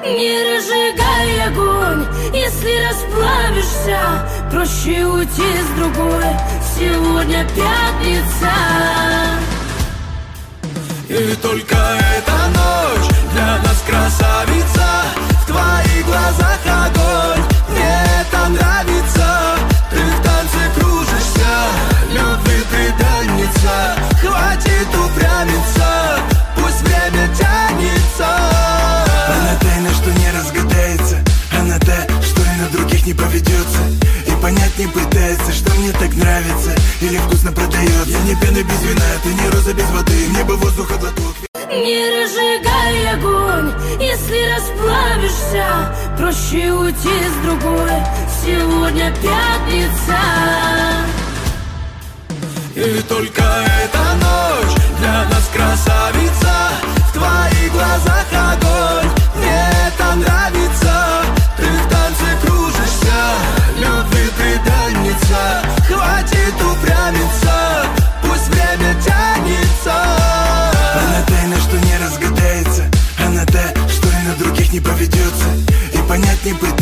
Не разжигай огонь, если расплавишься, проще уйти с другой. Сегодня пятница, и только эта ночь для нас красавица. В твоих глазах огонь, мне это нравится. Ты в танце кружишься, любви предательница. Хватит упрямиться, пусть время тянется. Она тайна, что не разгадается, она та, что и на других не поведется. И понять не пытается, что мне так нравится или вкусно продается. Я не пена без вина, ты не роза без воды, небо, воздуха, глоток. не разжигай огонь, если расплавишься, проще уйти с другой. Сегодня пятница, и только эта ночь для нас красавица. В твоих глазах огонь,